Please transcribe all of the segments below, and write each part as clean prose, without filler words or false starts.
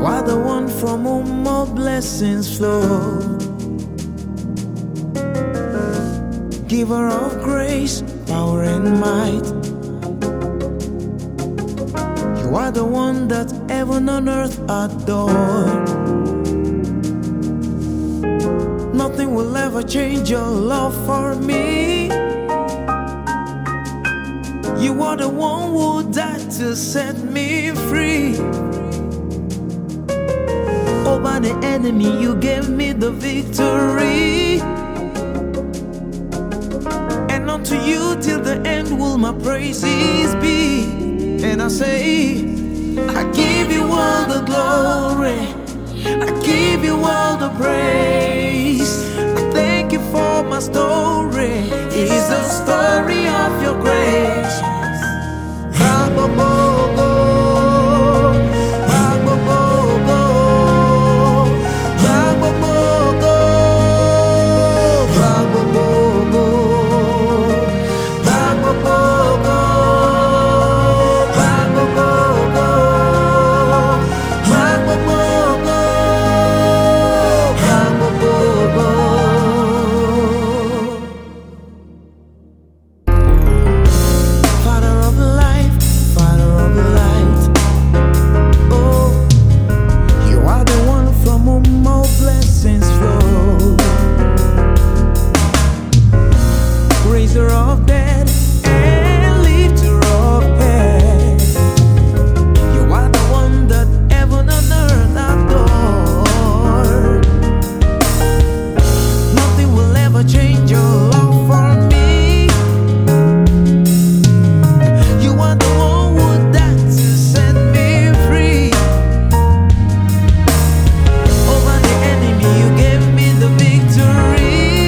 You are the one from whom all blessings flow. Giver of grace, power and might. You are the one that heaven and earth adore. Nothing will ever change your love for me. You are the one who died to set me free. Over the enemy, you gave me the victory. And unto you till the end will my praises be. And I say, I give you all the glory, I give you all the praise. I thank you for my story. It's the story of your grace. Of dead and lifter of pain. You are the one that heaven and earth adore. Nothing will ever change your love for me. You are the one who died to set me free. Over the enemy, you gave me the victory.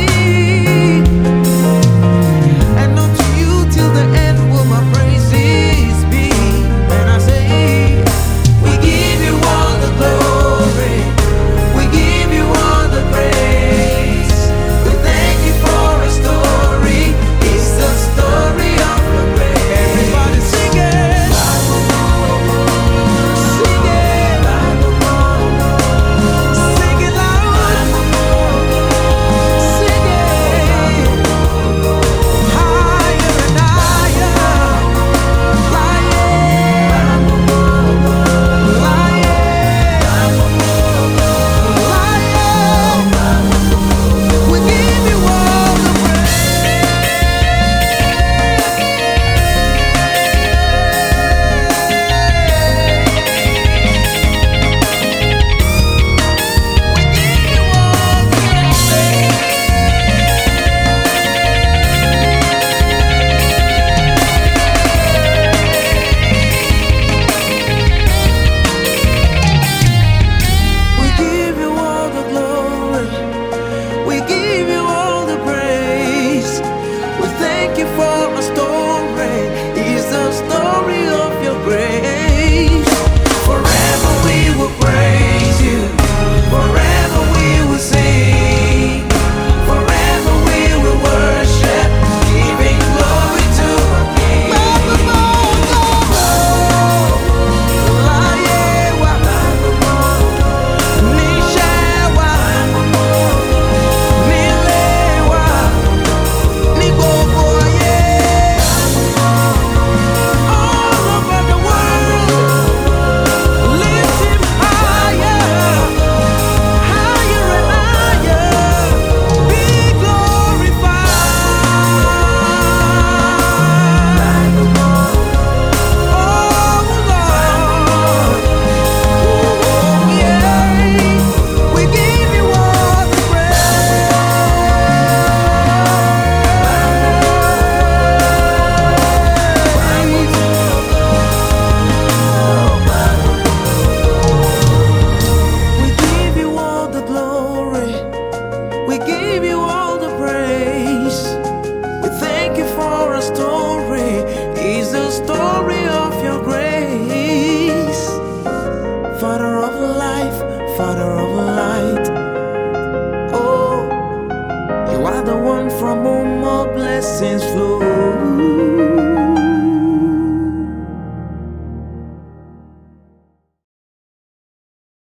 Father of light. Oh, you are the one from whom all blessings